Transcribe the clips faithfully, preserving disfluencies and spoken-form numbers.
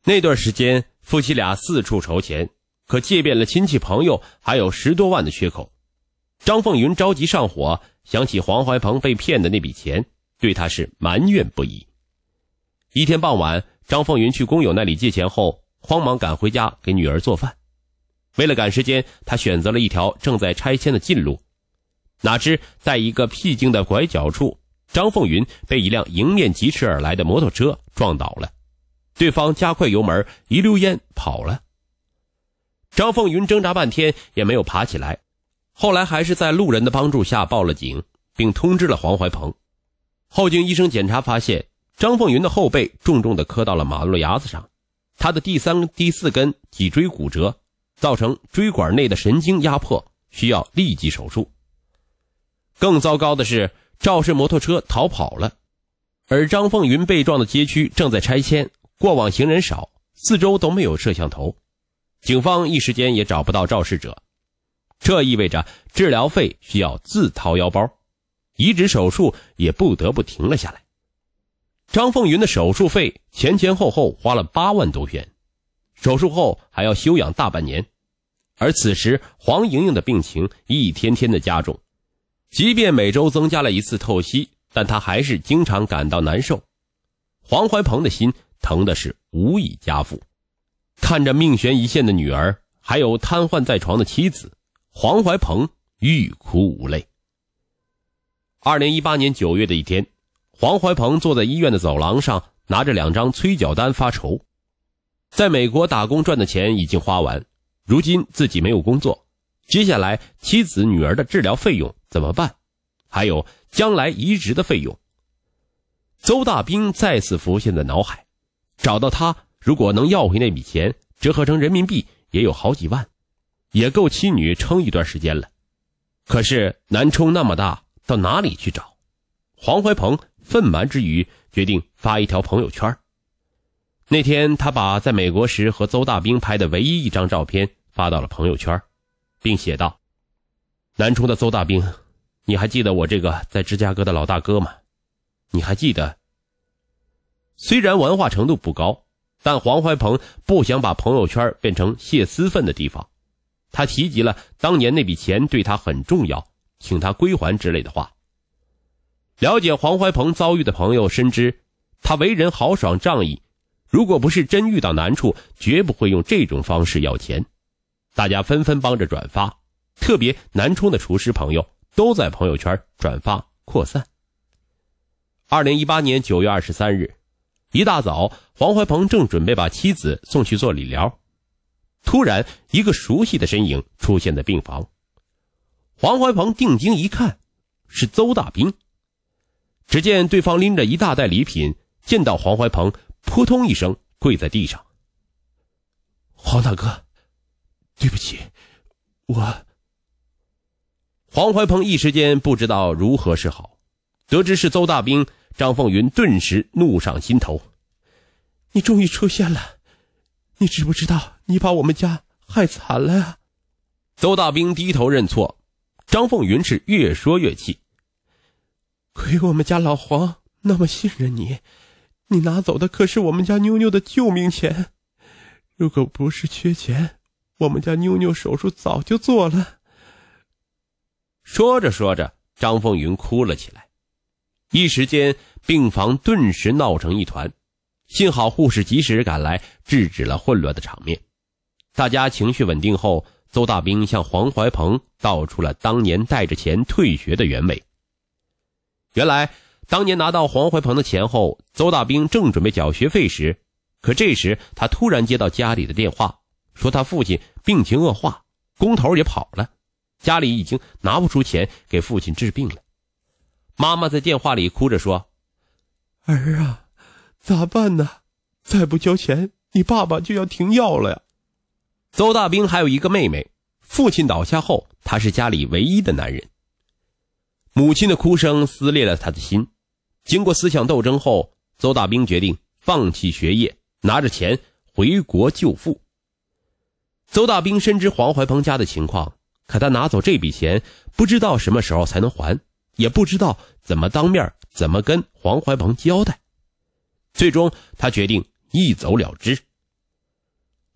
那段时间夫妻俩四处筹钱，可借遍了亲戚朋友，还有十多万的缺口。张凤云着急上火，想起黄怀鹏被骗的那笔钱，对他是埋怨不已。一天傍晚，张凤云去工友那里借钱后，慌忙赶回家给女儿做饭。为了赶时间，他选择了一条正在拆迁的近路。哪知在一个僻静的拐角处，张凤云被一辆迎面疾驰而来的摩托车撞倒了，对方加快油门，一溜烟跑了。张凤云挣扎半天也没有爬起来，后来还是在路人的帮助下报了警，并通知了黄怀鹏。后经医生检查发现，张凤云的后背重重地磕到了马路牙子上，他的第三、第四根脊椎骨折，造成椎管内的神经压迫，需要立即手术。更糟糕的是，肇事摩托车逃跑了，而张凤云被撞的街区正在拆迁，过往行人少，四周都没有摄像头，警方一时间也找不到肇事者。这意味着治疗费需要自掏腰包，移植手术也不得不停了下来。张凤云的手术费前前后后花了八万多元，手术后还要休养大半年。而此时黄莹莹的病情一天天的加重，即便每周增加了一次透析，但她还是经常感到难受。黄怀鹏的心疼的是无以加负，看着命悬一线的女儿，还有瘫痪在床的妻子，黄怀鹏欲哭无泪。二零一八年九月的一天，黄怀鹏坐在医院的走廊上，拿着两张催缴单发愁。在美国打工赚的钱已经花完，如今自己没有工作，接下来妻子女儿的治疗费用怎么办？还有将来移植的费用。邹大兵再次浮现在脑海，找到他，如果能要回那笔钱，折合成人民币也有好几万，也够妻女撑一段时间了。可是南充那么大，到哪里去找？黄怀鹏愤懑之余，决定发一条朋友圈。那天他把在美国时和邹大兵拍的唯一一张照片发到了朋友圈，并写道：南充的邹大兵，你还记得我这个在芝加哥的老大哥吗？你还记得？虽然文化程度不高，但黄怀鹏不想把朋友圈变成泄私愤的地方。他提及了当年那笔钱对他很重要，请他归还之类的话。了解黄怀鹏遭遇的朋友深知，他为人豪爽仗义，如果不是真遇到难处，绝不会用这种方式要钱。大家纷纷帮着转发，特别南充的厨师朋友都在朋友圈转发扩散。二零一八年九月二十三日，一大早，黄怀鹏正准备把妻子送去做理疗，突然一个熟悉的身影出现在病房。黄怀鹏定睛一看，是邹大兵。只见对方拎着一大袋礼品，见到黄怀鹏，扑通一声跪在地上。黄大哥，对不起，我……黄怀鹏一时间不知道如何是好，得知是邹大兵，张凤云顿时怒上心头。你终于出现了，你知不知道你把我们家害惨了呀？邹大兵低头认错，张凤云是越说越气。亏我们家老黄那么信任你，你拿走的可是我们家妞妞的救命钱，如果不是缺钱，我们家妞妞手术早就做了。说着说着，张凤云哭了起来，一时间病房顿时闹成一团，幸好护士及时赶来，制止了混乱的场面。大家情绪稳定后，邹大兵向黄怀鹏道出了当年带着钱退学的原委。原来当年拿到黄怀鹏的钱后，邹大兵正准备缴学费时，可这时他突然接到家里的电话，说他父亲病情恶化，工头也跑了，家里已经拿不出钱给父亲治病了。妈妈在电话里哭着说：儿啊，咋办呢？再不交钱，你爸爸就要停药了呀。邹大兵还有一个妹妹，父亲倒下后，他是家里唯一的男人。母亲的哭声撕裂了他的心，经过思想斗争后，邹大兵决定放弃学业，拿着钱回国救父。邹大兵深知黄怀鹏家的情况，可他拿走这笔钱，不知道什么时候才能还，也不知道怎么当面怎么跟黄怀鹏交代。最终他决定一走了之，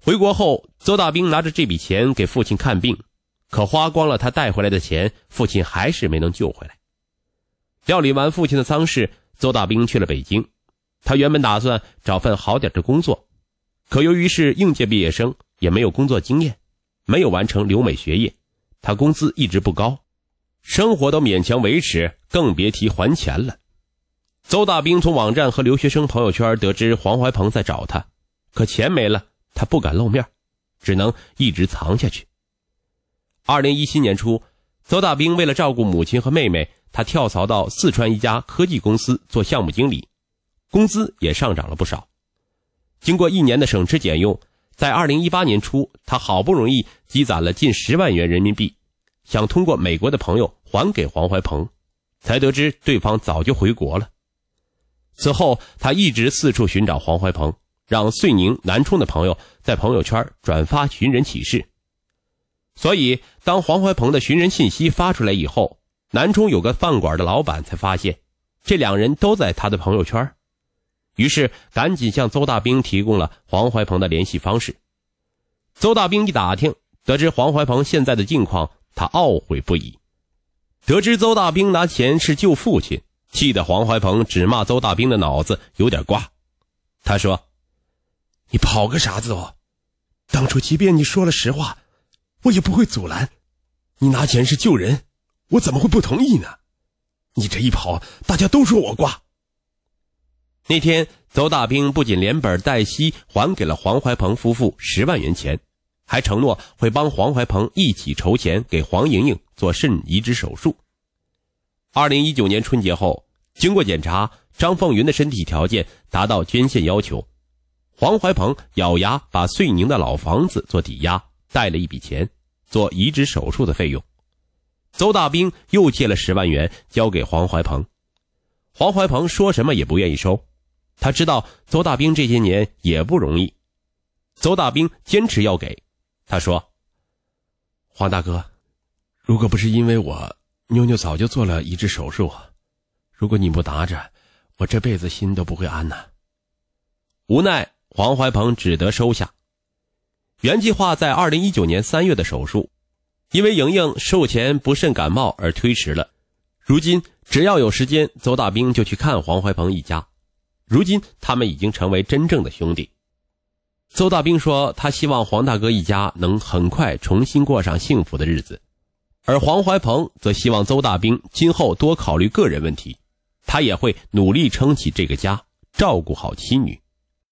回国后，邹大兵拿着这笔钱给父亲看病，可花光了他带回来的钱，父亲还是没能救回来。料理完父亲的丧事，邹大兵去了北京。他原本打算找份好点的工作，可由于是应届毕业生，也没有工作经验，没有完成留美学业，他工资一直不高，生活都勉强维持，更别提还钱了。邹大兵从网站和留学生朋友圈得知黄怀鹏在找他，可钱没了，他不敢露面，只能一直藏下去。二零一七年初，邹大兵为了照顾母亲和妹妹，他跳槽到四川一家科技公司做项目经理，工资也上涨了不少。经过一年的省吃俭用，在二零一八年初，他好不容易积攒了近十万元人民币，想通过美国的朋友还给黄怀鹏，才得知对方早就回国了。此后，他一直四处寻找黄怀鹏，让遂宁、南充的朋友在朋友圈转发寻人启事。所以，当黄怀鹏的寻人信息发出来以后，南充有个饭馆的老板才发现，这两人都在他的朋友圈，于是赶紧向邹大兵提供了黄怀鹏的联系方式。邹大兵一打听，得知黄怀鹏现在的境况，他懊悔不已。得知邹大兵拿钱是救父亲，气得黄怀鹏只骂邹大兵的脑子有点瓜。他说：“你跑个啥子哦？当初即便你说了实话，我也不会阻拦。你拿钱是救人，我怎么会不同意呢？你这一跑，大家都说我瓜。”那天，邹大兵不仅连本带息还给了黄怀鹏夫妇十万元钱，还承诺会帮黄怀鹏一起筹钱给黄莹莹做肾移植手术。二零一九年春节后，经过检查，张凤云的身体条件达到捐献要求。黄怀鹏咬牙把遂宁的老房子做抵押，贷了一笔钱做移植手术的费用。邹大兵又借了十万元交给黄怀鹏，黄怀鹏说什么也不愿意收。他知道邹大兵这些年也不容易，邹大兵坚持要给。他说：“黄大哥，如果不是因为我，妞妞早就做了移植手术，如果你不拿着，我这辈子心都不会安呐。”无奈黄怀鹏只得收下。原计划在二零一九年三月的手术，因为莹莹术前不慎感冒而推迟了。如今只要有时间，邹大兵就去看黄怀鹏一家。如今他们已经成为真正的兄弟。邹大兵说，他希望黄大哥一家能很快重新过上幸福的日子，而黄怀鹏则希望邹大兵今后多考虑个人问题，他也会努力撑起这个家，照顾好妻女。